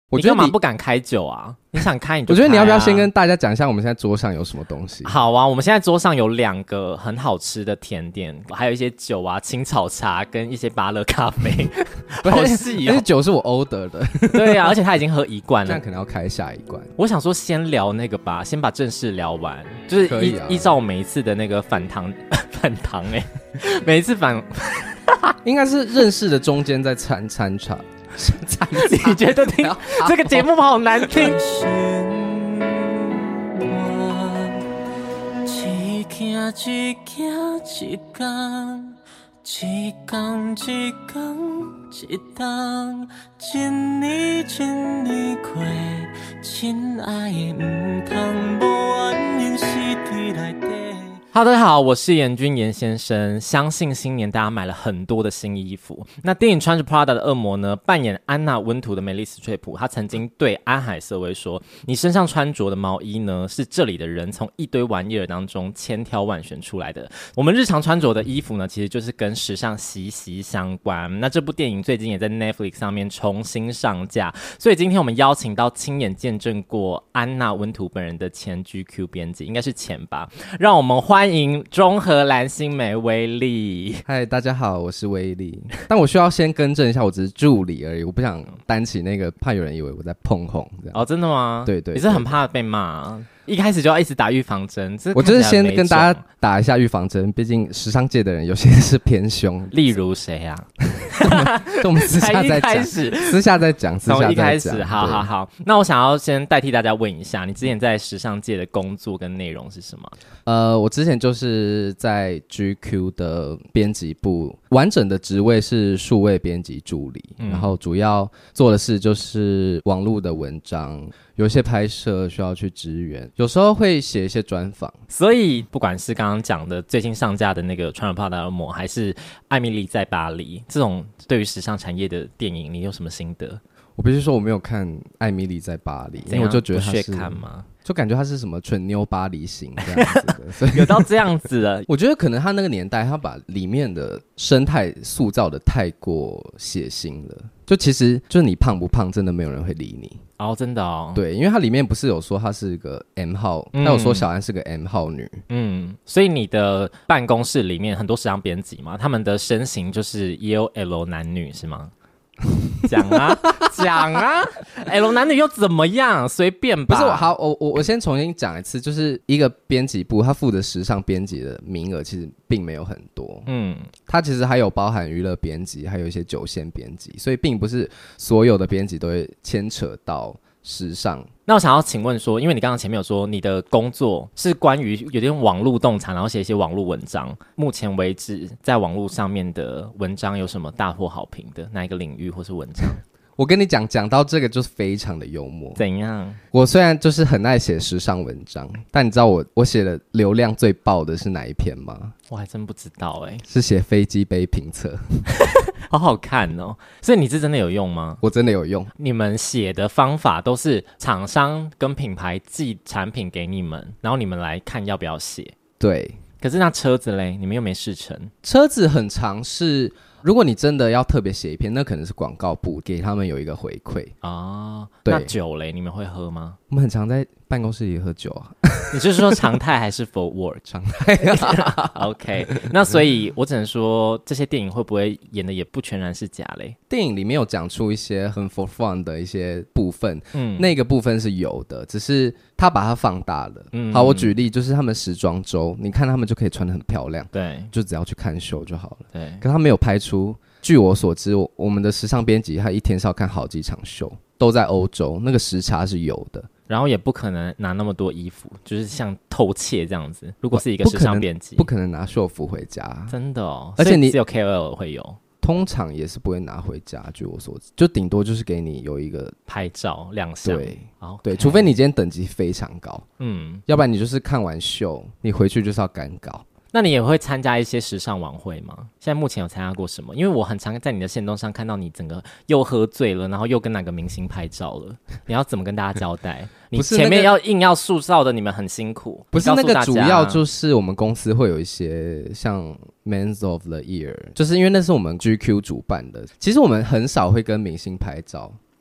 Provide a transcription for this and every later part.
你干嘛不敢开酒啊？你想开你就开啊。 我觉得你要不要先跟大家讲一下我们现在桌上有什么东西？ 好啊，我们现在桌上有2个很好吃的甜点，还有一些酒啊、青草茶跟一些芭乐咖啡，好细哦。 而且酒是我 order 的， 对啊，而且他已经喝1罐了， 这样可能要开下一罐。 我想说先聊那个吧，先把正事聊完，就是依照我每一次的那个反糖每一次应该是认识的中间在参茶。 你觉得听这个节目好难听？一天一天一天，一天一天一天，一年一年过，亲爱的不通无原因死伫内底。Hello， 大家好，我是严君严先生。相信新年大家买了很多的新衣服。那电影穿着 Prada 的恶魔呢，扮演安娜温图的梅丽史翠普，她曾经对安海瑟薇说：“你身上穿着的毛衣呢，是这里的人从一堆玩意儿当中千挑万选出来的。我们日常穿着的衣服呢，其实就是跟时尚息息相关。那这部电影最近也在 Netflix 上面重新上架，所以今天我们邀请到亲眼见证过安娜温图本人的前 GQ 编辑，应该是前吧，让我们欢迎中和蓝心湄威力。 嗨，大家好，我是威力。但我需要先更正一下，我只是助理而已，我不想担起那个，怕有人以为我在碰红这样。 哦，真的吗？ 对对， 你是很怕被骂啊？一开始就要一直打预防针， 我就是先跟大家打一下预防针，毕竟时尚界的人有些是偏凶。 例如谁啊？ 我们私下再讲，私下再讲， 从一开始，好。那我想要先代替大家问一下，你之前在时尚界的工作跟内容是什么？ 我之前就是在 GQ 的编辑部，完整的职位是数位编辑助理，然后主要做的事就是网络的文章，有一些拍摄需要去支援，有时候会写一些专访。 所以不管是刚刚讲的最新上架的那个穿着 Prada 的恶魔，还是艾米丽在巴黎这种对于时尚产业的电影，你有什么心得？ 我必须说我没有看艾米丽在巴黎，因为我就觉得他是看吗？ 就感觉他是什么蠢妞巴黎型这样子的，所以有到这样子了。 我觉得可能他那个年代，他把里面的生态塑造的太过血腥了。就其实就是你胖不胖，真的没有人会理你。 哦，真的哦。 对，因为他里面不是有说他是个 M 号，他有说小安是个 M 号女。 所以你的办公室里面很多时尚编辑嘛，他们的身形就是也有 L 男女是吗？讲啊，L 男女又怎么样？随便吧。 不是好，我先重新讲一次，就是一个编辑部，他负责时尚编辑的名额其实并没有很多。他其实还有包含娱乐编辑，还有一些酒线编辑，所以并不是所有的编辑都会牵扯到时尚。 那我想要请问说，因为你刚刚前面有说你的工作是关于有点网络洞察，然后写一些网络文章，目前为止在网络上面的文章有什么大获好评的哪一个领域或是文章？ 我跟你讲到这个就是非常的幽默。 怎样？ 我虽然就是很爱写时尚文章，但你知道我写的流量最爆的是哪一篇吗？ 我还真不知道是写飞机杯评测。 好好看哦。所以你是真的有用吗？ 我真的有用。 你们写的方法都是厂商跟品牌寄产品给你们，然后你们来看要不要写？ 对。 可是那车子嘞，你们又没试成。 车子很常是，如果你真的要特别写一篇，那可能是广告部给他们有一个回馈啊。对。 那酒嘞，你们会喝吗？ 我们很常在办公室里喝酒啊。 你是说常态还是 for work？ 常态。 OK， 那所以我只能说，这些电影会不会演的也不全然是假嘞？ 电影里面有讲出一些很 for fun 的一些部分，那个部分是有的，只是他把它放大了。好，我举例，就是他们时装周，你看他们就可以穿得很漂亮，对，就只要去看秀就好了。对，可他没有拍出。据我所知，我们的时尚编辑他一天是要看好几场秀，都在欧洲，那个时差是有的。 然后也不可能拿那么多衣服，就是像偷窃这样子。如果是一个时尚编辑， 不可能拿秀服回家， 真的哦。 而且你只有 KOL 会有， 通常也是不会拿回家。据我所知，就顶多就是给你有一个拍照亮相。 对，对，除非你今天等级非常高，要不然你就是看完秀，你回去就是要赶稿。 那你也会参加一些时尚晚会吗？现在目前有参加过什么？因为我很常在你的限动上看到你整个又喝醉了，然后又跟哪个明星拍照了，你要怎么跟大家交代？你前面要硬要塑造的你们很辛苦。 不是那个主要就是我们公司会有一些像 Men's of the Year， 就是因为那是我们 GQ 主办的，其实我们很少会跟明星拍照。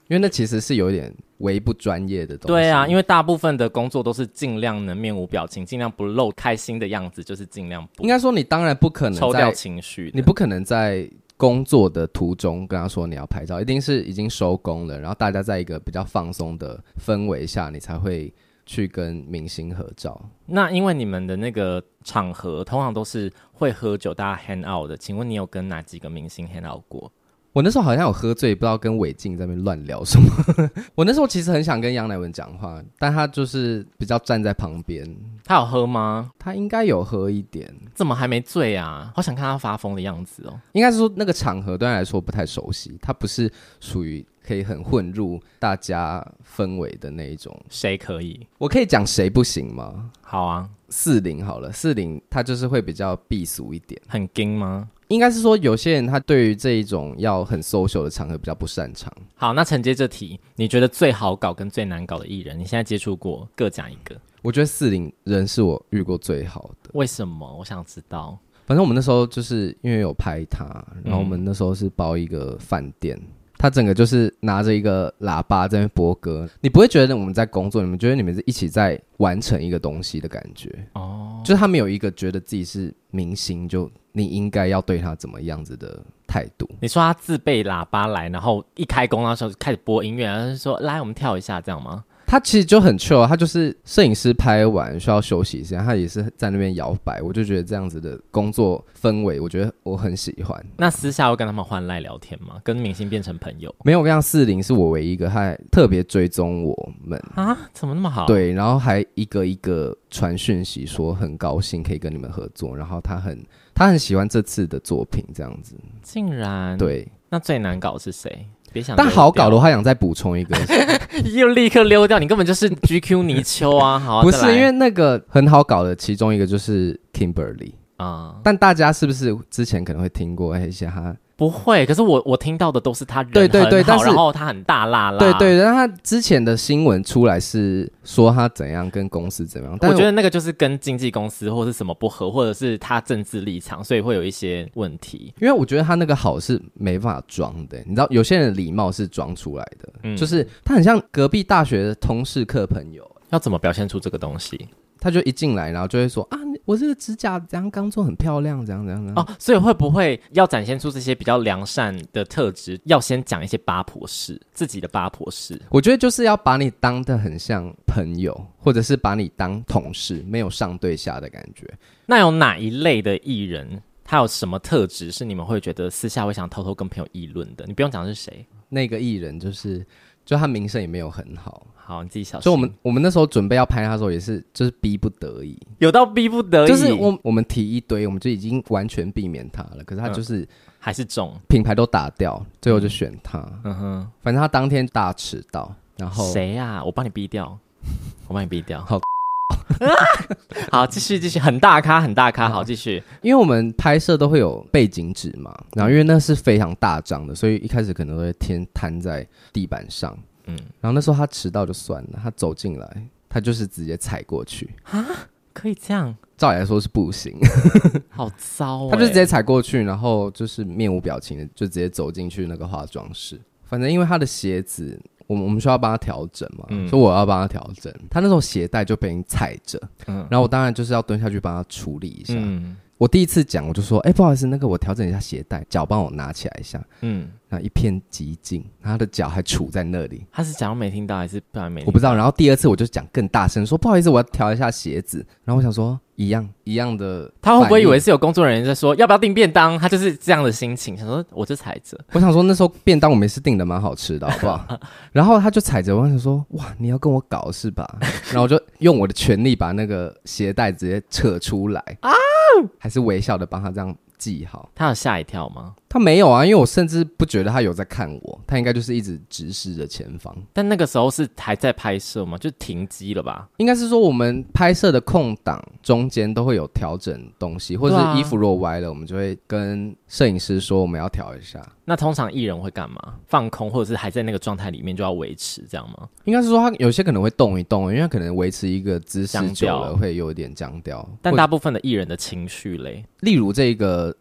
因为那其实是有点微不专业的东西。 对啊，因为大部分的工作都是尽量能面无表情，尽量不露开心的样子，就是尽量不。 应该说你当然不可能抽掉情绪， 你不可能在工作的途中跟他说你要拍照，一定是已经收工了，然后大家在一个比较放松的氛围下，你才会去跟明星合照。 那因为你们的那个场合通常都是会喝酒大家 hang out 的，请问你有跟哪几个明星 hang out 过？ 我那时候好像有喝醉，不知道跟伟静在那边乱聊什么我那时候其实很想跟杨乃文讲话，但他就是比较站在旁边。 他有喝吗？ 他应该有喝一点。 怎么还没醉啊？好想看他发疯的样子哦。 应该是说那个场合对他来说不太熟悉，他不是属于可以很混入大家氛围的那一种。 谁可以？ 我可以讲谁不行吗？ 好啊 ，40好了，40他就是会比较避俗一点。 很硬吗？ 应该是说有些人他对于这一种要很 social 的场合比较不擅长。 好，那承接这题，你觉得最好搞跟最难搞的艺人，你现在接触过，各讲一个。 我觉得40人是我遇过最好的。 为什么？我想知道。 反正我们那时候就是因为有拍他，然后我们那时候是包一个饭店，他整个就是拿着一个喇叭在那边播歌，你不会觉得我们在工作，你们觉得你们是一起在完成一个东西的感觉。哦，就是他们有一个觉得自己是明星，就你应该要对他怎么样子的态度。 你说他自备喇叭来，然后一开工的时候就开始播音乐，然后就说来我们跳一下这样吗？ 他其实就很 chill， 他就是摄影师拍完需要休息时间，他也是在那边摇摆。我就觉得这样子的工作氛围，我觉得我很喜欢。 那私下会跟他们换赖聊天吗？跟明星变成朋友？ 没有，我跟你讲，40是我唯一一个，他还特别追踪我们啊，怎么那么好？ 对，然后还一个一个传讯息说很高兴可以跟你们合作，然后他很喜欢这次的作品，这样子。 竟然对， 那最难搞是谁？别想， 但好搞的话，想再补充一个， 又立刻溜掉，你根本就是 GQ 泥鳅啊！好啊， 不是因为那个很好搞的，其中一个就是 Kimberly 啊，但大家是不是之前可能会听过一些他？ 不会，可是我听到的都是他人很好，但是然后他很大辣辣， 对，然后他之前的新闻出来是说他怎样跟公司怎样，但我觉得那个就是跟经纪公司或是什么不合，或者是他政治立场，所以会有一些问题。 因为我觉得他那个好是没办法装的，你知道有些人的礼貌是装出来的，就是他很像隔壁大学的同事课朋友。 要怎么表现出这个东西？ 他就一进来，然后就会说啊，我这个指甲怎样刚做很漂亮，怎样哦，所以会不会要展现出这些比较良善的特质，要先讲一些八婆事，自己的八婆事？ 我觉得就是要把你当得很像朋友，或者是把你当同事，没有上对下的感觉。 那有哪一类的艺人，他有什么特质是你们会觉得私下会想偷偷跟朋友议论的？你不用讲是谁， 那个艺人就他名声也没有很好。 好，你自己小心。 所以我们那时候准备要拍他的时候，也是就是逼不得已， 有到逼不得已， 就是我们提一堆，我们就已经完全避免他了，可是他就是还是中， 品牌都打掉，最后就选他。反正他当天大迟到，然后谁呀？我帮你逼掉，我帮你逼掉。好，好，继续，很大咖，好，继续。 因为我们拍摄都会有背景纸嘛，然后因为那是非常大张的，所以一开始可能都会摊在地板上。然后那时候他迟到就算了，他走进来，他就是直接踩过去啊，可以这样？ 照理来说是不行， 好糟。 他就直接踩过去，然后就是面无表情的就直接走进去那个化妆室。反正因为他的鞋子，我们需要帮他调整嘛，所以我要帮他调整。他那时候鞋带就被人踩着，然后我当然就是要蹲下去帮他处理一下。我第一次讲，我就说，不好意思，那个我调整一下鞋带，脚帮我拿起来一下。然后一片寂静，他的脚还杵在那里。 他是假装没听到还是不然没听到？ 我不知道。然后第二次我就讲更大声，说不好意思，我要调一下鞋子。然后我想说一样的， 他会不会以为是有工作人员在说要不要订便当？他就是这样的心情，想说我就踩着。 我想说那时候便当我们也是订的蛮好吃的，好不好？然后他就踩着，我想说哇，你要跟我搞是吧？然后我就用我的全力把那个鞋带直接扯出来啊，还是微笑的帮他这样记好。 他有吓一跳吗？ 他没有啊，因为我甚至不觉得他有在看我，他应该就是一直直视着前方。 但那个时候是还在拍摄吗？就停机了吧？ 应该是说我们拍摄的空档中间都会有调整东西，或者是衣服若歪了，我们就会跟摄影师说我们要调一下。 那通常艺人会干嘛？放空，或者是还在那个状态里面就要维持这样吗？ 应该是说他有些可能会动一动，因为他可能维持一个姿势久了会有一点僵掉。 但大部分的艺人的情绪嘞， 例如这个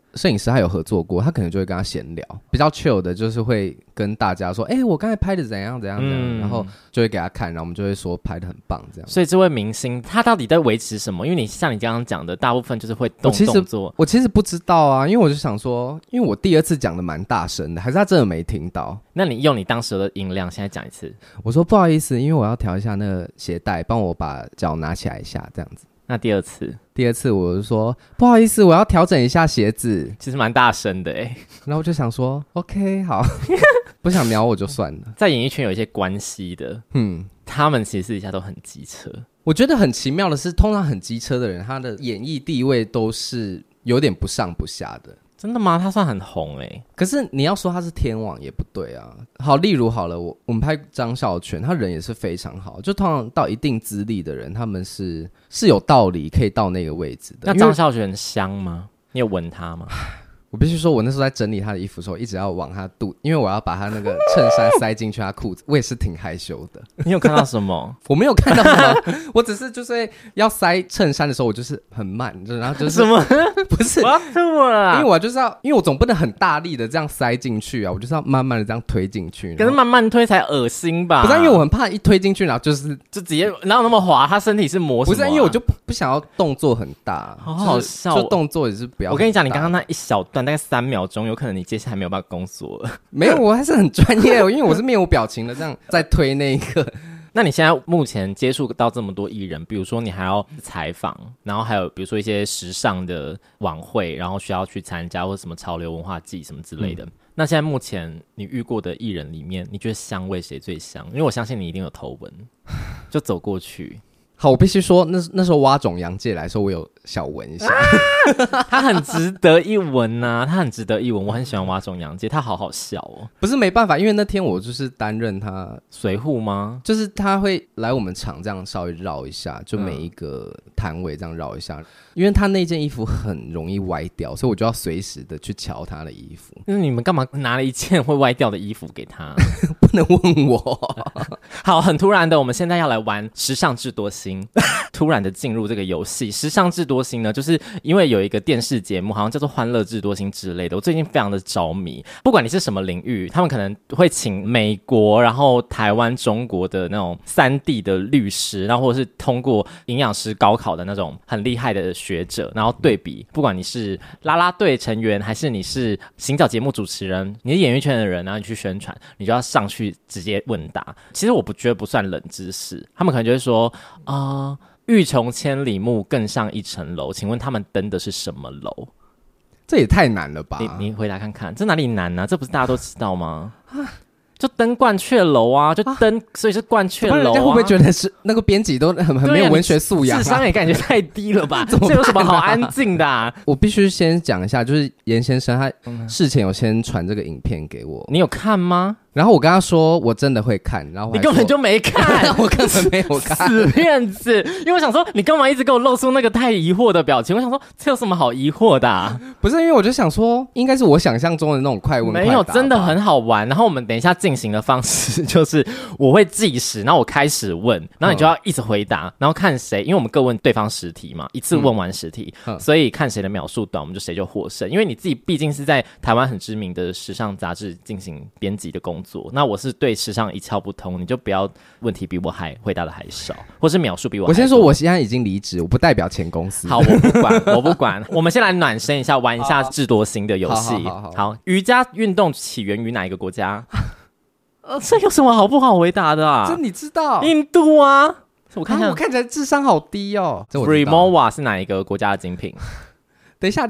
摄影师他有合作过，他可能就会跟他闲聊，比较 chill 的就是会跟大家说我刚才拍的怎样怎样怎样，然后就会给他看，然后我们就会说拍的很棒这样。 所以这位明星他到底在维持什么？因为你像你刚刚讲的大部分就是会动作。 我其实不知道啊，因为我就想说，因为我第二次讲的蛮大声的，还是他真的没听到。 那你用你当时的音量现在讲一次。 我说不好意思，因为我要调一下那个鞋带，帮我把脚拿起来一下这样子。 那第二次我就说不好意思，我要调整一下鞋子， 其实蛮大声的然后我就想说 OK 好不想瞄我就算了。 在演艺圈有一些关系的他们其实私底下都很机车。 我觉得很奇妙的是，通常很机车的人他的演艺地位都是有点不上不下的。 真的吗？他算很红可是你要说他是天王也不对啊。好，例如好了，我们拍张孝全，他人也是非常好，就通常到一定资历的人，他们是有道理可以到那个位置的。 那张孝全香吗？你有闻他吗？ 我必须说，我那时候在整理他的衣服的时候，一直要往他肚，因为我要把他那个衬衫塞进去他裤子，我也是挺害羞的。 你有看到什么？ 我没有看到什么，我只是就是要塞衬衫的时候，我就是很慢，然后就是什么？ 不是， 我要吐了， 因为我就是要，因为我总不能很大力的这样塞进去啊，我就是要慢慢的这样推进去。 可是慢慢推才恶心吧？ 不是，因为我很怕一推进去，然后就直接哪有那么滑？他身体是磨什么？ 不是，因为我就不想要动作很大， 好好笑， 就动作也是不要。 我跟你讲，你刚刚那一小段大概3秒钟，有可能你接下来没有办法工作了。 没有，我还是很专业因为我是面无表情的这样在推那一个。 那你现在目前接触到这么多艺人，比如说你还要采访，然后还有比如说一些时尚的晚会，然后需要去参加或者什么潮流文化季什么之类的。那现在目前你遇过的艺人里面，你觉得香味谁最香？因为我相信你一定有头闻，就走过去。 好，我必须说，那时候蛙种洋介来说，我有小闻一下， 他很值得一闻啊，他很值得一闻。我很喜欢蛙种洋介，他好好笑哦。 不是没办法，因为那天我就是担任他随扈吗？ 就是他会来我们场这样稍微绕一下，就每一个摊位这样绕一下，因为他那件衣服很容易歪掉，所以我就要随时的去瞧他的衣服。 那你们干嘛拿了一件会歪掉的衣服给他？ 不能问我。 好，很突然的，我们现在要来玩时尚智多星。突然的进入这个游戏，时尚智多星呢，就是因为有一个电视节目，好像叫做《欢乐智多星》之类的。我最近非常的着迷，不管你是什么领域，他们可能会请美国、然后台湾、中国的那种3D 的律师，然后或者是通过营养师高考的那种很厉害的学者，然后对比，不管你是啦啦队成员，还是你是行脚节目主持人，你是演艺圈的人，然后你去宣传，你就要上去直接问答。其实我觉得不算冷知识，他们可能就会说欲穷千里目，更上一层楼。请问他们登的是什么楼？ 这也太难了吧？ 你回答看看，这哪里难啊？这不是大家都知道吗？就登鹳雀楼啊，就登，所以是鹳雀楼啊。人家会不会觉得是那个编辑都很没有文学素养？ 智商也感觉太低了吧？这有什么好安静的啊？ 我必须先讲一下，就是严先生他事前有先传这个影片给我， 你有看吗？ 然后我跟他说我真的会看，然后你根本就没看， 我根本没有看， 死骗子！因为我想说你干嘛一直给我露出那个太疑惑的表情？我想说这有什么好疑惑的啊？ 不是，因为我就想说应该是我想象中的那种快问快答， 没有，真的很好玩。然后我们等一下进行的方式就是我会计时，然后我开始问，然后你就要一直回答，然后看谁，因为我们各问对方10题嘛，一次问完10题，所以看谁的秒数短，我们就谁就获胜。因为你自己毕竟是在台湾很知名的时尚杂志进行编辑的工作，那我是对时尚一窍不通，你就不要问题比我还回答的还少，或是秒数比我还多。 我先说，我现在已经离职，我不代表前公司。 好，我不管，我不管。我们先来暖身一下，玩一下智多星的游戏。好，瑜伽运动起源于哪一个国家？这有什么好不好回答的啊？ 这你知道？ 印度啊！我看我看起来智商好低哦。 Rimowa 是哪一个国家的精品？ 等一下，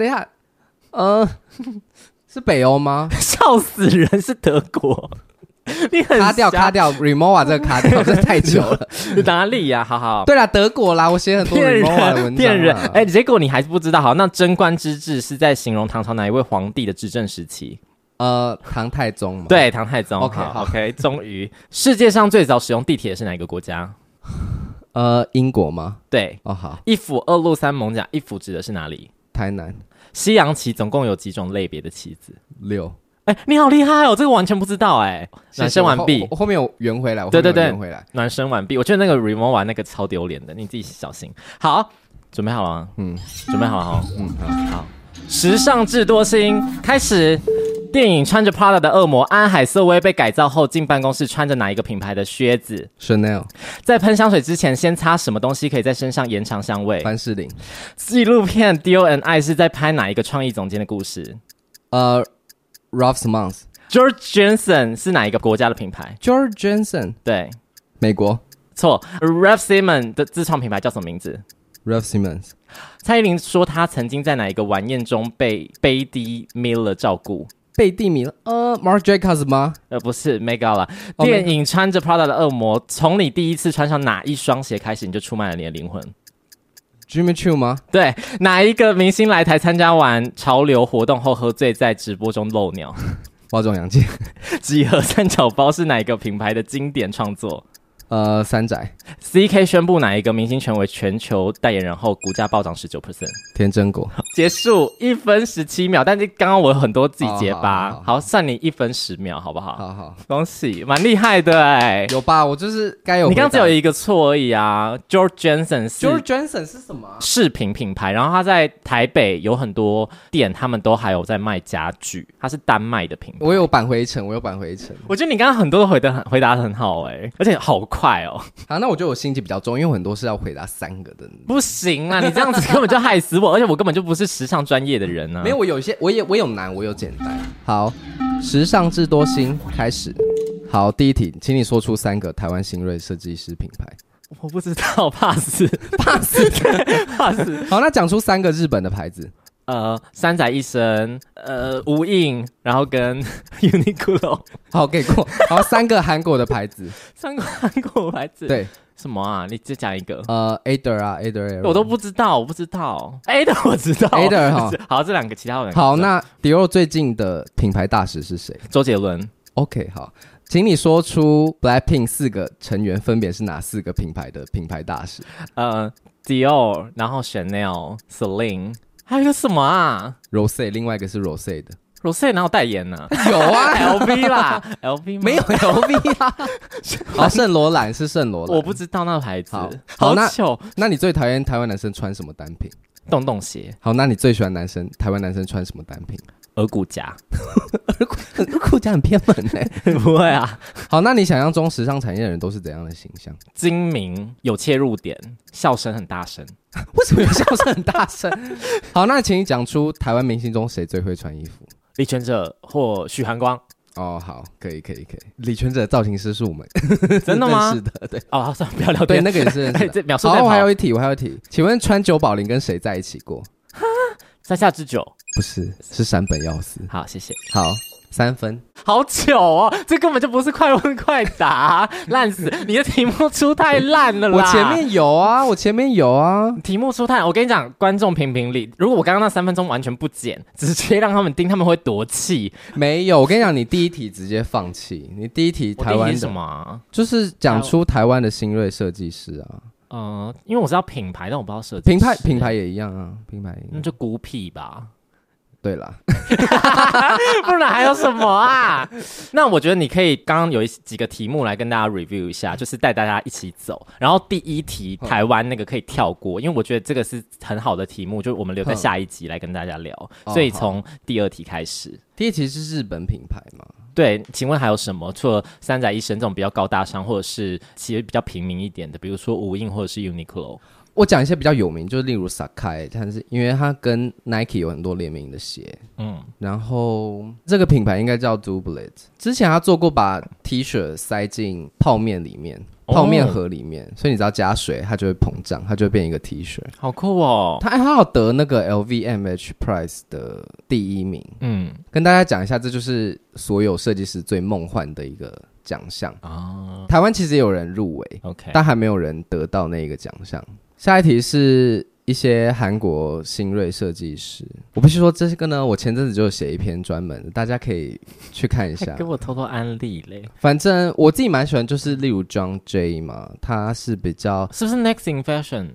是北欧吗？ 笑死人，是德国。你很卡掉 Rimowa 这个卡掉，这太久了。 哪里呀？好好， 对啦，德国啦，我写很多 Rimowa 的文章。 骗人！结果你还是不知道。好，那贞观之治是在形容唐朝哪一位皇帝的执政时期？ 唐太宗嘛。 对，唐太宗。 OK， 终于，世界上最早使用地铁的是哪一个国家？ 英国吗？ 对。 好。 一府二路三艋甲，一府指的是哪里？ 台南。 西洋棋总共有几种类别的棋子 ？6。 你好厉害哦！这个完全不知道暖身完毕， 我后面有圆回来。 对，暖身完毕。我觉得那个 Rimowa 那个超丢脸的，你自己小心。好，准备好了吗？准备好了哈。好。 时尚智多星开始。电影穿着 Prada 的恶魔安海瑟薇被改造后进办公室穿着哪一个品牌的靴子？ Chanel。 在喷香水之前先擦什么东西可以在身上延长香味？ 凡士林。 纪录片 Dior and I 是在拍哪一个创意总监的故事 ？Ralph Simmons。 George Jensen 是哪一个国家的品牌？ George Jensen。 对， 美国。 错。Ralph Simmons 的自创品牌叫什么名字？ Ralph Simmons。 蔡依林说她曾经在哪一个晚宴中被贝蒂 Miller 照顾？ 贝蒂米勒，Marc Jacobs 吗？ 不是 Met Gala。电影穿着 Prada 的恶魔，从你第一次穿上哪一双鞋开始，你就出卖了你的灵魂。 Jimmy Choo 吗？ 对，哪一个明星来台参加完潮流活动后喝醉，在直播中漏尿？ 花种洋介。 几何三角包是哪一个品牌的经典创作？ 三宅。 CK 宣布哪一个明星成为全球代言人后，股价暴涨19%。 田真果。 结束1分17秒，但是刚刚我有很多自己结巴，好，算你1分10秒，好不好？ 好， 恭喜，蛮厉害的哎。 有吧？我就是该有。 你刚刚只有一个错而已啊。George Jensen 是什么？ 饰品品牌，然后他在台北有很多店，他们都还有在卖家具，它是丹麦的品牌。 我有扳回一城。 我觉得你刚刚很多都回答得很好哎，而且好快哦。 好，那我觉得我心机比较重，因为我很多是要回答3个的。 不行啊，你这样子根本就害死我，而且我根本就不是时尚专业的人啊。 没有，我有一些我有难，我有简单。好，时尚智多星开始。好，第一题，请你说出3个台湾新锐设计师品牌。 我不知道，pass。 好，那讲出3个日本的牌子。 三宅一生，无印，然后跟 Uniqlo。 好，给过。好，3个韩国的牌子。 3个韩国牌子。 对。 什么啊？你再讲一个。 Ader 啊 ，Ader。 我都不知道，我不知道。Ader 我知道。 Ader 哈。 好，这2个其他我好，那 Dior 最近的品牌大使是谁？ 周杰伦。 OK， 好，请你说出 Blackpink 4个成员分别是哪4个品牌的品牌大使 ？Dior， 然后 Chanel、Celine。还有一个什么啊 ？Rosé， 另外一个是 Rosé 的。 Rosé 哪有代言呢？ 有啊 ，LV 啦，LV 没有 LV 啊。好，圣罗兰是圣罗兰， 我不知道那个牌子。 好， 糗。 那你最讨厌台湾男生穿什么单品？ 洞洞鞋。 好，那你最喜欢台湾男生穿什么单品？ 耳骨夹。 耳骨夹很偏门欸。 不会啊。 好，那你想象中时尚产业的人都是怎样的形象？ 精明，有切入点，笑声很大声。 为什么有笑声很大声？好，那请你讲出台湾明星中谁最会穿衣服？ 李全哲或许寒光。 哦，好，可以。李全哲的造型师是我们真的吗？ 是的，对。 哦，算了，不要聊天。 对，那个也是认识的。 这秒数再跑。 好，我还有一题。请问川久保玲跟谁在一起过？ 山下智久。 不是，是山本耀司。 好，谢谢。 好，3分。 好糗哦，这根本就不是快问快答，烂死！你的题目出太烂了啦。 我前面有啊。 题目出太，我跟你讲，观众评理，如果我刚刚那3分钟完全不剪，直接让他们听，他们会多气。 没有，我跟你讲，你第一题直接放弃。你第一题台湾的什么啊？ 就是讲出台湾的新锐设计师啊。 因为我知道品牌，但我不知道设计师。 品牌也一样啊，品牌那就孤僻吧。 对啦。 不然还有什么啊？那我觉得你可以刚刚有几个题目来跟大家 review 一下，就是带大家一起走。然后第一题台湾那个可以跳过，因为我觉得这个是很好的题目，就我们留在下一集来跟大家聊。所以从第2题开始。 第一题是日本品牌吗？ 对，请问还有什么？除了三宅一生这种比较高大上，或者是其实比较平民一点的，比如说无印或者是 Uniqlo。 我讲一些比较有名，就是例如 Sacai， 但是因为它跟 Nike 有很多联名的鞋，然后这个品牌应该叫 Dublet。之前他做过把 T 恤塞进泡面里面，泡面盒里面，所以你只要加水，它就会膨胀，它就会变一个 T 恤， 好酷哦！ 他有得那个 LVMH Prize 的第1名，跟大家讲一下，这就是所有设计师最梦幻的一个奖项台湾其实也有人入围，但还没有人得到那个奖项。下一题是一些韩国新锐设计师，我必须说这个呢，我前阵子就写一篇专门，大家可以去看一下。 给我偷偷安利嘞。 反正我自己蛮喜欢，就是例如 John J 嘛，他是比较是不是 Next in Fashion？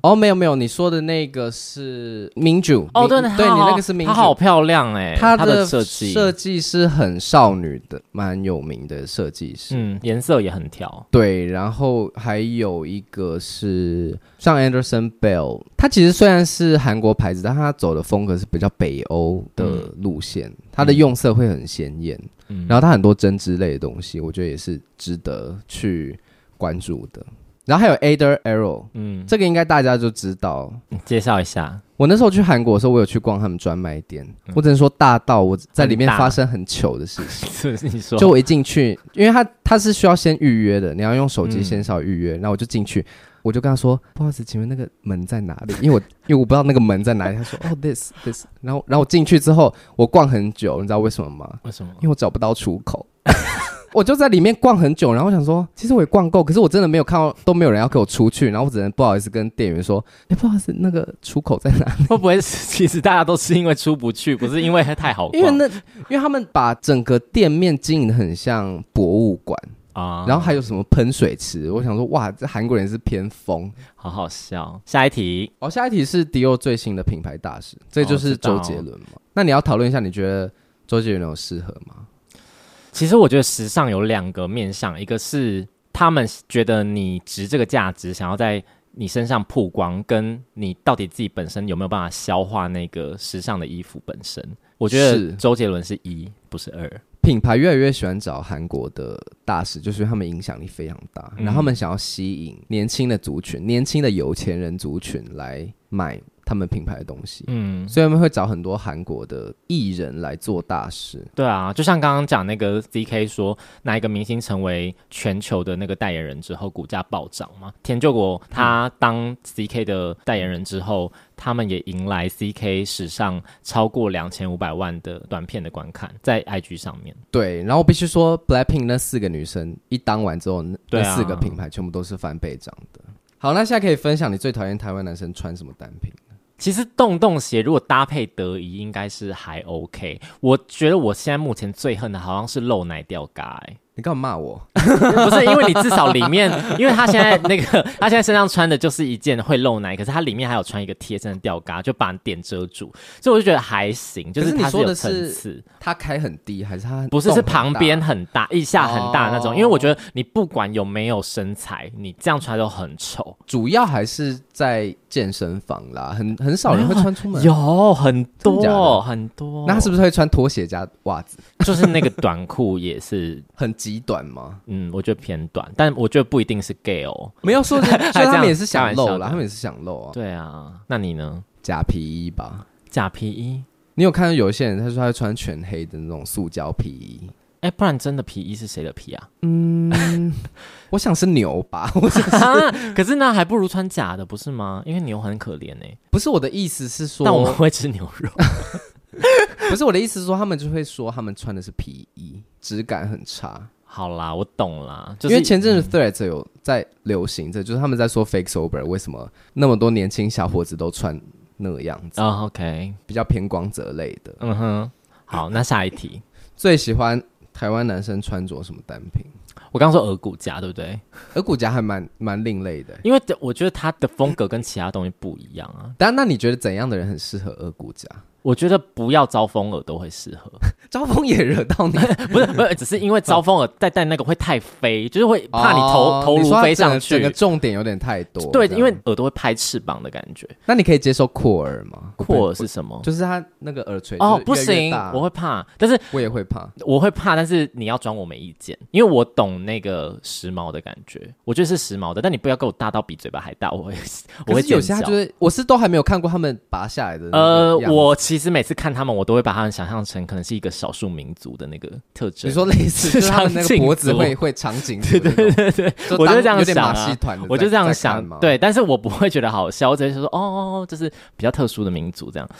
哦，没有，你说的那个是民主哦，对， 你那个是民主， 她好漂亮哎，她的设计是很少女的，蛮有名的设计师， 颜色也很挑。 对，然后还有一个是像 Anderson Bell， 他其实虽然是韩国牌子，但他走的风格是比较北欧的路线，他的用色会很鲜艳，然后他很多针织类的东西，我觉得也是值得去关注的。然后还有 Ader Arrow， 这个应该大家就知道。 介绍一下。 我那时候去韩国的时候，我有去逛他们专卖店，我只能说大到我在里面发生很糗的事情。 你说， 就我一进去，因为他是需要先预约的，你要用手机先稍预约，然后我就进去，我就跟他说，不好意思，请问那个门在哪里？因为我不知道那个门在哪里。他说哦 this， 然后我进去之后，我逛很久，你知道为什么吗？ 为什么？ 因为我找不到出口。我就在里面逛很久，然后我想说，其实我也逛够，可是我真的没有看到，都没有人要给我出去，然后我只能不好意思跟店员说，不好意思，那个出口在哪里？ 会不会其实大家都是因为出不去，不是因为太好逛？ 因为他们把整个店面经营得很像博物馆啊，然后还有什么喷水池，我想说，哇，这韩国人是偏疯， 好好笑。下一题， 下一题是迪奥最新的品牌大使，这就是周杰伦嘛？那你要讨论一下，你觉得周杰伦有适合吗？ 其实我觉得时尚有2个面向，一个是他们觉得你值这个价值，想要在你身上曝光，跟你到底自己本身有没有办法消化那个时尚的衣服本身。我觉得周杰伦是1，不是2。 品牌越来越喜欢找韩国的大使，就是因为他们影响力非常大，然后他们想要吸引年轻的族群、年轻的有钱人族群来买他们品牌的东西，所以他们会找很多韩国的艺人来做大使。 对啊，就像刚刚讲那个 ZK 说，哪一个明星成为全球的那个代言人之后，股价暴涨嘛？田柾国他当 ZK 的代言人之后，他们也迎来 CK 史上超过2500万的短片的观看，在 IG 上面。 对，然后我必须说 BLACKPINK 那4个女生一当完之后，那4个品牌全部都是翻倍涨的。好，那现在可以分享你最讨厌台湾男生穿什么单品？ 其实洞鞋如果搭配得宜，应该是还 OK。我觉得我现在目前最恨的好像是露奶吊嘎。 你干嘛骂我？ 不是，因为你至少里面，因为他现在身上穿的就是一件会露奶，可是他里面还有穿一个贴身的吊嘎，就把点遮住，所以我就觉得还行。就是它是有层次。 它开很低还是它不是是旁边很大，腋下很大那种？因为我觉得你不管有没有身材，你这样穿都很丑。 主要还是在健身房啦，很少人会穿出门。 有很多很多。 那他是不是会穿拖鞋加袜子？ 就是那个短裤也是很极短吗？ 我觉得偏短，但我觉得不一定是 gay 哦。 没有说，所以他们也是想露啦，他们也是想露啊。 对啊，那你呢？ 假皮衣吧， 假皮衣。 你有看到有一些人，他说他会穿全黑的那种塑胶皮衣。 不然真的皮衣是谁的皮啊？ 我想是牛吧。 可是那还不如穿假的，不是吗？因为牛很可怜欸。 不是，我的意思是说， 但我们会吃牛肉。 不是，我的意思是说，他们就会说他们穿的是皮衣，质感很差。 好啦，我懂啦， 因为前阵子 Threads 有在流行这，就是他们在说 fake sober 为什么那么多年轻小伙子都穿那个样子。 OK， 比较偏光泽类的。 好，那下一题， 最喜欢台湾男生穿着什么单品？ 我刚刚说耳骨夹，对不对？ 耳骨夹还蛮另类的， 因为我觉得它的风格跟其他东西不一样啊。 但那你觉得怎样的人很适合耳骨夹？ 我觉得不要招风耳都会适合。 招风也惹到你？ 不是，只是因为招风耳再戴那个会太飞，就是会怕你头颅飞上去， 整个重点有点太多。 对，因为耳朵会拍翅膀的感觉。 那你可以接受扩耳吗？ 扩耳是什么？ 就是它那个耳垂不行，我会怕。但是我也会怕， 但是你要装我没意见，因为我懂那个时髦的感觉，我觉得是时髦的，但你不要给我大到比嘴巴还大，我会尖叫。 有些他就是我是都还没有看过他们拔下来的。 我其实每次看他们，我都会把他们想象成可能是一个少数民族的那个特征。 你说类似，就是他们那个脖子会长颈族， 对，我就这样想啊， 我就这样想，对，但是我不会觉得好笑，我只是说这是比较特殊的民族这样。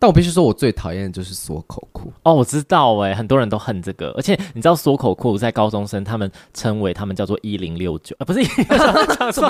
但我必须说，我最讨厌的就是缩口裤。 哦，我知道很多人都恨这个，而且你知道缩口裤在高中生他们称为他们叫做1069，不是讲错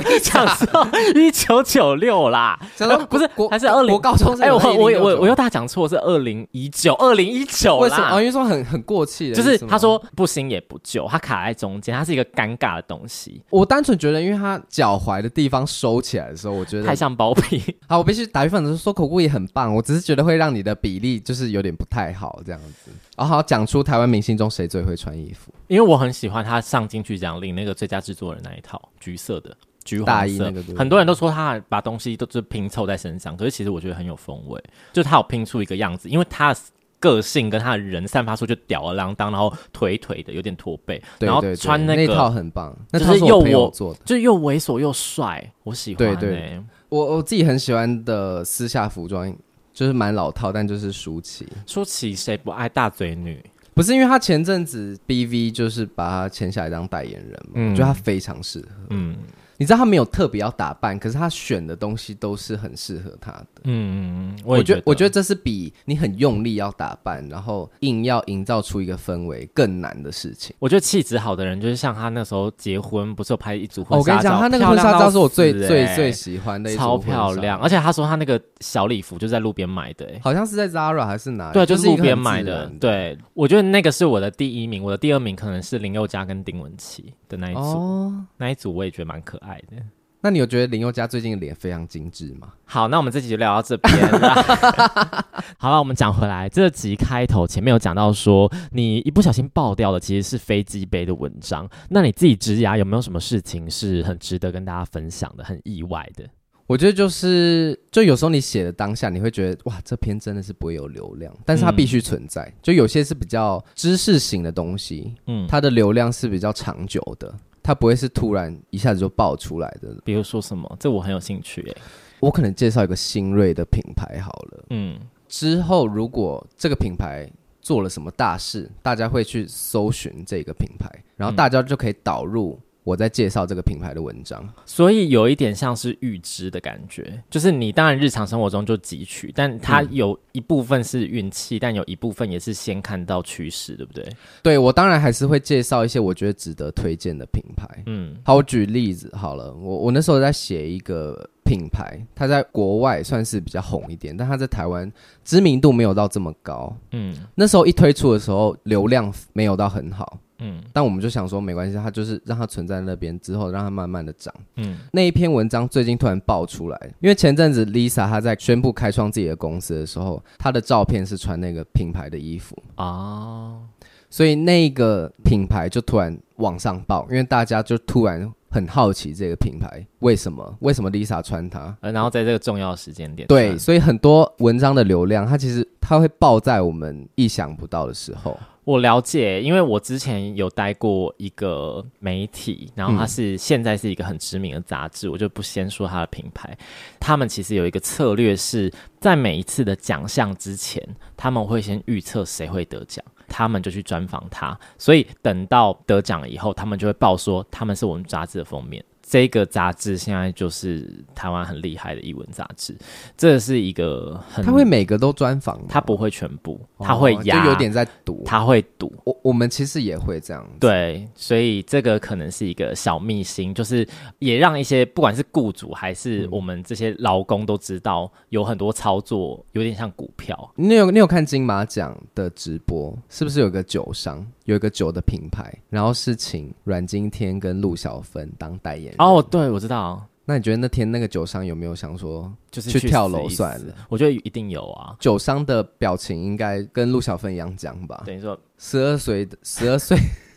1996啦，不是还是20 高中生？ 我又大讲错，是2019啦。 为什么？因为说很过气的， 就是他说不新也不旧，它卡在中间，它是一个尴尬的东西。 我单纯觉得，因为它脚踝的地方收起来的时候，我觉得太像包皮。 好，我必须打预防针，缩口裤也很棒，我只是觉得会让你的比例就是有点不太好这样子。好，讲出台湾明星中谁最会穿衣服？ 因为我很喜欢他上金曲奖领那个最佳制作人那一套橘色的橘黄色大衣那个，很多人都说他把东西都是拼凑在身上，可是其实我觉得很有风味，就他有拼出一个样子，因为他的个性跟他的人散发出就吊儿郎当，然后腿的有点驼背， 对然后穿那套很棒，那就是又我做的， 就又猥琐又帅，我喜欢。 对，我自己很喜欢的私下服装就是蛮老套，但就是舒淇谁不爱大嘴女？ 不是因为他前阵子 BV 就是把他签下来当代言人嘛，我觉得他非常适合。你知道他没有特别要打扮，可是他选的东西都是很适合他的。我觉得这是比你很用力要打扮，然后硬要营造出一个氛围更难的事情。 我觉得气质好的人，就是像他那时候结婚，不是有拍一组婚纱照？ 我跟你讲，他那个婚纱照是我最喜欢的一组婚纱， 超漂亮。而且他说他那个小礼服就在路边买的， 好像是在 Zara 还是哪里？ 对，就是路边买的。对，我觉得那个是我的第一名，我的第二名可能是林宥嘉跟丁文琪的那一组。那一组我也觉得蛮可爱的。 那你有觉得林宥嘉最近的脸非常精致吗？ 好，那我们这集就聊到这边了。好了，我们讲回来，这集开头前面有讲到说，你一不小心爆掉的其实是飞机杯的文章。那你自己职涯有没有什么事情是很值得跟大家分享的，很意外的？ 我觉得就有时候你写的当下，你会觉得哇，这篇真的是不会有流量，但是它必须存在。就有些是比较知识型的东西，它的流量是比较长久的。它不会是突然一下子就爆出来的。 比如说什么？这我很有兴趣我可能介绍一个新锐的品牌好了。之后如果这个品牌做了什么大事，大家会去搜寻这个品牌，然后大家就可以导入我在介绍这个品牌的文章。 所以有一点像是预知的感觉，就是你当然日常生活中就汲取，但它有一部分是运气，但有一部分也是先看到趋势，对不对？ 对，我当然还是会介绍一些我觉得值得推荐的品牌。好，我举例子好了，我那时候在写一个品牌，它在国外算是比较红一点，但它在台湾知名度没有到这么高。那时候一推出的时候流量没有到很好，但我们就想说没关系，它就是让它存在那边，之后让它慢慢的涨。那一篇文章最近突然爆出来，因为前阵子 Lisa 她在宣布开创自己的公司的时候，她的照片是穿那个品牌的衣服所以那个品牌就突然往上爆，因为大家就突然很好奇这个品牌为什么 Lisa 穿它， 然后在这个重要的时间点， 对，所以很多文章的流量它会爆在我们意想不到的时候。 我了解，因为我之前有待过一个媒体，然后它现在是一个很知名的杂志，我就不先说它的品牌。他们其实有一个策略是在每一次的奖项之前，他们会先预测谁会得奖，他们就去专访他，所以等到得奖了以后，他们就会报说他们是我们杂志的封面。这个杂志现在就是台湾很厉害的艺文杂志，这是一个他会每个都专访吗？ 他不会全部，他会压， 就有点在赌， 他会赌。 我们其实也会这样子， 对，所以这个可能是一个小秘辛，就是也让一些不管是雇主还是我们这些劳工都知道，有很多操作有点像股票。 你有看金马奖的直播，是不是有个酒商，有一个酒的品牌，然后是请阮经天跟陆小芬当代言人？ 对，我知道。 那你觉得那天那个酒商有没有想说就是去跳楼算了？ 我觉得一定有啊。 酒商的表情应该跟陆小芬一样僵吧？ 等于说 12岁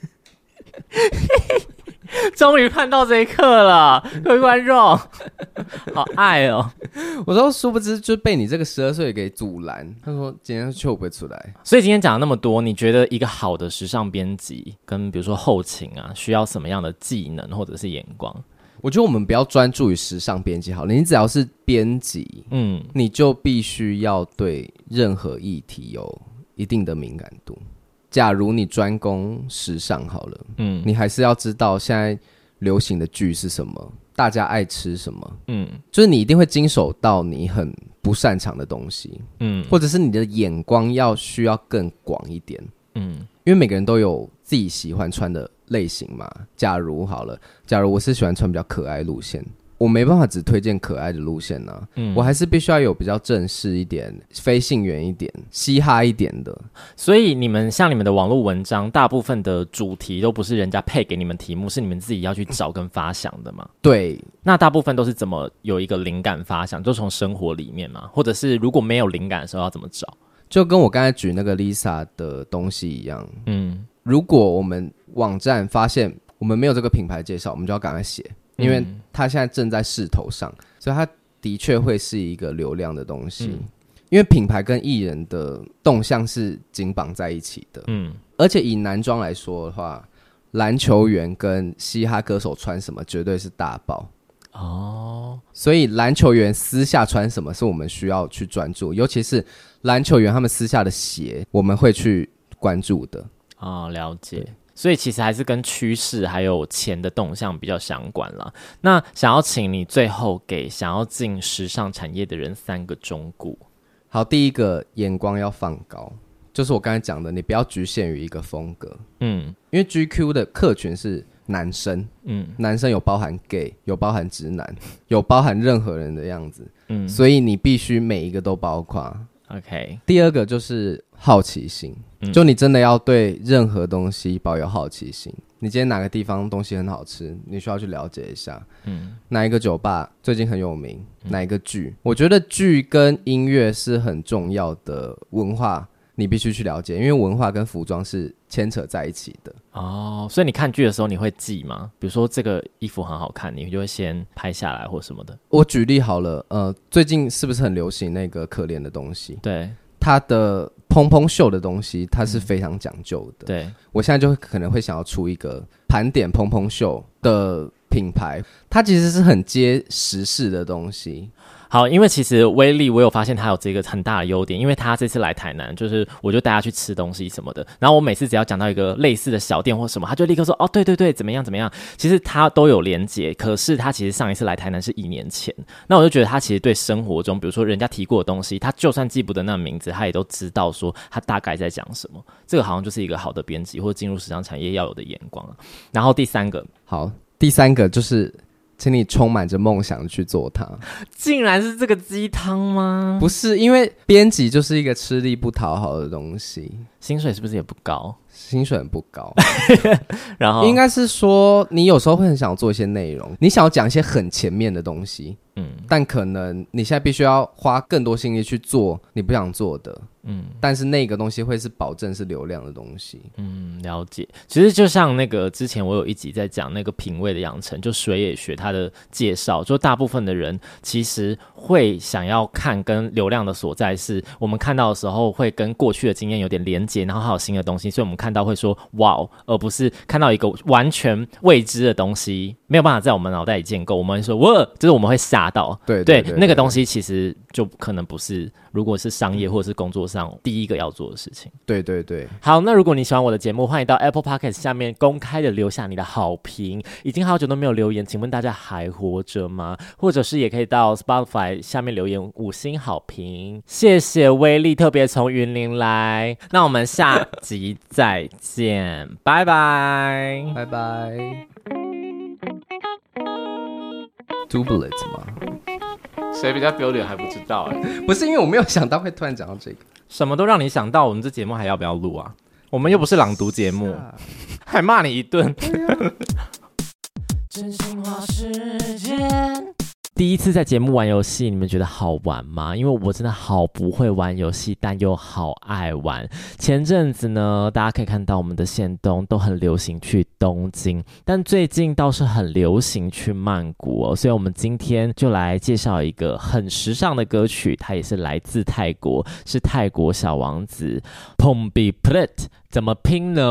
终于看到这一刻了，各位观众好爱哦。 我说殊不知就被你这个12岁给阻拦，他说今天就不会出来。 所以今天讲了那么多，你觉得一个好的时尚编辑跟比如说后勤啊，需要什么样的技能或者是眼光？ 我觉得我们不要专注于时尚编辑好了，你只要是编辑，你就必须要对任何议题有一定的敏感度。假如你专攻时尚好了，你还是要知道现在流行的剧是什么，大家爱吃什么，就是你一定会经手到你很不擅长的东西，或者是你的眼光需要更广一点，因为每个人都有自己喜欢穿的类型嘛。假如我是喜欢穿比较可爱路线，我没办法只推荐可爱的路线啊，我还是必须要有比较正式一点、非性缘一点、嘻哈一点的。 所以你们的网络文章，大部分的主题都不是人家配给你们题目，是你们自己要去找跟发想的吗？ 对。 那大部分都是怎么有一个灵感发想？就从生活里面吗？或者是如果没有灵感的时候要怎么找？ 就跟我刚才举那个 Lisa 的东西一样，如果我们网站发现我们没有这个品牌介绍，我们就要赶快写。因为他现在正在势头上，所以他的确会是一个流量的东西。因为品牌跟艺人的动向是紧绑在一起的。而且以男装来说的话，篮球员跟嘻哈歌手穿什么绝对是大爆。所以篮球员私下穿什么是我们需要去专注，尤其是篮球员他们私下的鞋，我们会去关注的。 了解。所以其实还是跟趋势还有钱的动向比较相关啦。那想要请你最后给想要进时尚产业的人3个忠告。 好，第一个，眼光要放高，就是我刚才讲的，你不要局限于一个风格。因为 GQ 的客群是男生，男生有包含 gay， 有包含直男，有包含任何人的样子，所以你必须每一个都包括。 OK。 第二个就是好奇心，就你真的要对任何东西保有好奇心。你今天哪个地方东西很好吃，你需要去了解一下。哪一个酒吧最近很有名，哪一个剧，我觉得剧跟音乐是很重要的文化，你必须去了解，因为文化跟服装是牵扯在一起的。 所以你看剧的时候你会记吗？比如说这个衣服很好看，你就会先拍下来或什么的。 我举例好了，最近是不是很流行那个可怜的东西？ 对， 它的蓬蓬袖的东西，它是非常讲究的。 对， 我现在就可能会想要出一个盘点蓬蓬袖的品牌，它其实是很接时事的东西。 好，因为其实威力我有发现他有这个很大的优点，因为他这次来台南，就是我就带他去吃东西什么的，然后我每次只要讲到一个类似的小店或什么，他就立刻说对对对，怎么样怎么样，其实他都有连结。可是他其实上一次来台南是1年前，那我就觉得他其实对生活中比如说人家提过的东西，他就算记不得那名字，他也都知道说他大概在讲什么。这个好像就是一个好的编辑或者进入时尚产业要有的眼光。然后第三个就是请你充满着梦想去做它。 竟然是这个鸡汤吗？ 不是，因为编辑就是一个吃力不讨好的东西。 薪水是不是也不高？ 薪水很不高然后应该是说你有时候会很想做一些内容，你想要讲一些很前面的东西，但可能你现在必须要花更多心力去做你不想做的，但是那个东西会是保证是流量的东西。 了解。其实就像那个之前我有一集在讲那个品味的养成，就水野学他的介绍，就大部分的人其实会想要看跟流量的所在是我们看到的时候会跟过去的经验有点连结，然后还有新的东西，所以我们看到会说哇，而不是看到一个完全未知的东西没有办法在我们脑袋里建构，我们会说哇，就是我们会吓到。对，那个东西其实就可能不是如果是商业或者是工作上第一个要做的事情。 对对对。 好，那如果你喜欢我的节目，欢迎到 Apple Podcast 下面公开的留下你的好评。已经好久都没有留言，请问大家还活着吗？或者是也可以到 Spotify 下面留言5星好评。谢谢威力特别从云林来，那我们下集再见拜拜拜拜。Dublet 吗？ 谁比较丢脸还不知道不是因为我没有想到会突然讲到这个， 什么都让你想到，我们这节目还要不要录啊？我们又不是朗读节目，还骂你一顿。真心话时间。第一次在节目玩游戏，你们觉得好玩吗？因为我真的好不会玩游戏，但又好爱玩。前阵子呢，大家可以看到我们的限动都很流行去东京，但最近倒是很流行去曼谷所以我们今天就来介绍一个很时尚的歌曲，它也是来自泰国，是泰国小王子 Pombi Plet 怎么拼呢？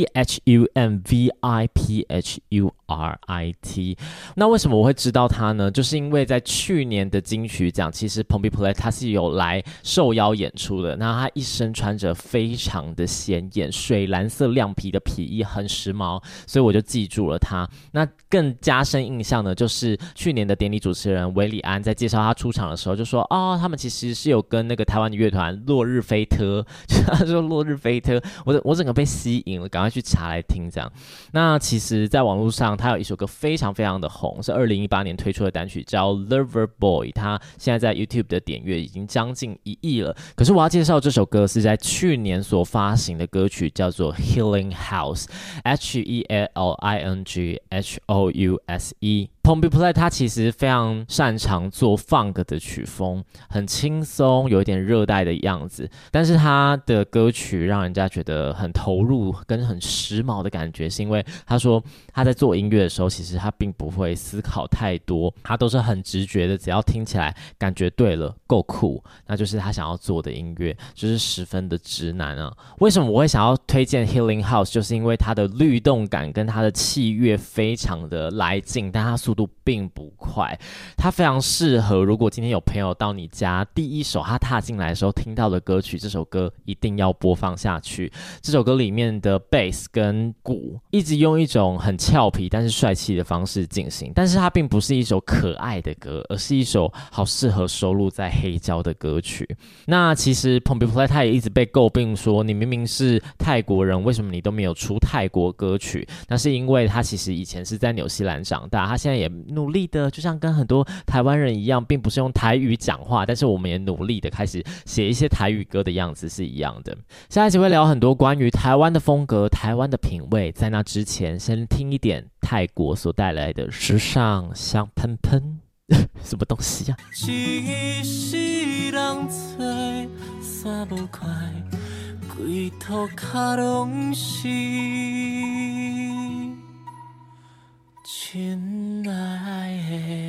PHUMVIPHURIT。 那为什么我会知道他呢？就是因为在去年的金曲奖，其实彭比 play 他是有来受邀演出的。那他一身穿着非常的显眼水蓝色亮皮的皮衣，很时髦，所以我就记住了他。那更加深印象呢，就是去年的典礼主持人韦礼安在介绍他出场的时候就说，哦，他们其实是有跟那个台湾的乐团落日飞特，他说落日飞特，我整个被吸引了，赶快去查来听这样。那其实在网络上他有一首歌非常非常的红，是2018年推出的单曲叫 Lover Boy， 他现在在 YouTube 的点阅已经将近1亿了。可是我要介绍这首歌是在去年所发行的歌曲，叫做 Healing House， HELING HOUSE。彭比 play 他其实非常擅长做 funk 的曲风，很轻松，有一点热带的样子，但是他的歌曲让人家觉得很投入跟很时髦的感觉，是因为他说他在做音乐的时候，其实他并不会思考太多，他都是很直觉的，只要听起来感觉对了，够酷，那就是他想要做的音乐，就是十分的直男啊。为什么我会想要推荐 Healing House， 就是因为他的律动感跟他的器乐非常的来劲，但他速度并不快，它非常适合如果今天有朋友到你家，第一首他踏进来的时候听到的歌曲，这首歌一定要播放下去。这首歌里面的 bass 跟鼓一直用一种很俏皮但是帅气的方式进行，但是它并不是一首可爱的歌，而是一首好适合收录在黑胶的歌曲。那其实彭比 play 他也一直被诟病说，你明明是泰国人，为什么你都没有出泰国歌曲？那是因为他其实以前是在纽西兰长大，他现在也努力的，就像跟很多台湾人一样，并不是用台语讲话，但是我们也努力的开始写一些台语歌的样子是一样的。下一集会聊很多关于台湾的风格、台湾的品味，在那之前先听一点泰国所带来的时尚香喷喷什么东西啊？ 一世人做散不快，规涂脚拢是亲爱的。